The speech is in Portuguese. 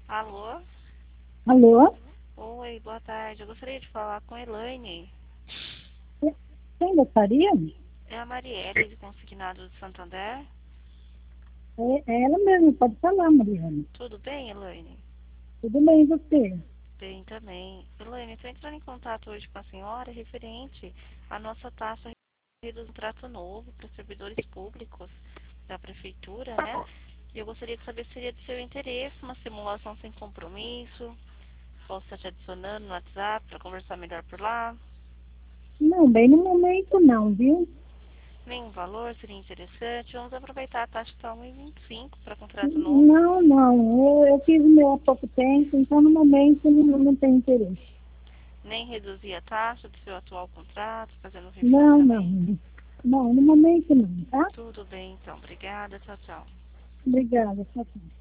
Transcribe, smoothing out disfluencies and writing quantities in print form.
Alô? Alô? Oi, boa tarde. Eu gostaria de falar com a Elaine. Quem gostaria? É a Marielle, de Consignado de Santander. É ela mesma, pode falar, Mariana. Tudo bem, Elaine? Tudo bem, e você? Bem também. Elaine, estou entrando em contato hoje com a senhora referente à nossa taxa de contrato novo para servidores públicos da prefeitura, né? E eu gostaria de saber se seria de seu interesse uma simulação sem compromisso. Posso estar te adicionando no WhatsApp para conversar melhor por lá? Não, bem no momento não, viu? Nenhum valor seria interessante. Vamos aproveitar a taxa está 1,25 para contrato novo. Não, não. Eu fiz o meu há pouco tempo, então no momento não tenho interesse. Nem reduzir a taxa do seu atual contrato, fazendo Não, refinanciamento. não. Não, no momento não, tá? Tudo bem, então. Obrigada. Tchau, tchau. Obrigada, tchau, tchau.